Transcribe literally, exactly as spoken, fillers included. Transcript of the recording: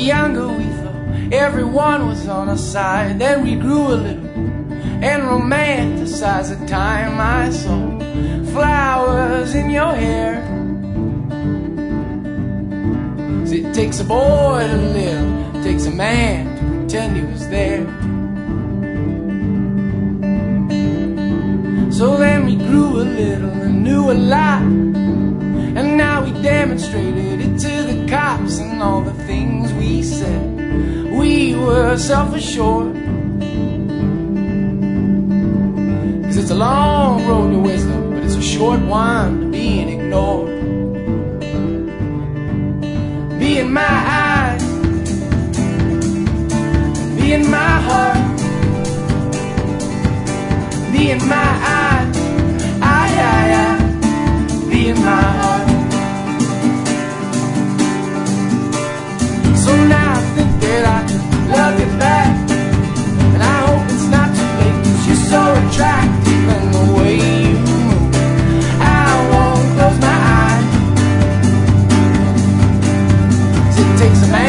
younger, we thought everyone was on our side. Then we grew a little and romanticized the time I saw flowers in your hair. 'Cause it takes a boy to live, it takes a man to pretend he was there. So then we grew a little and knew a lot, and now we demonstrated it to the cops. And all the things we said, we were self-assured. 'Cause it's a long road to wisdom, but it's a short one to being ignored. Be in my eyes, be in my heart, be in my eyes, I, I, I, be in my heart. So now I think that I can love you back, and I hope it's not too late, 'cause you're so attractive and the way you move, I won't close my eyes. 'Cause it takes a man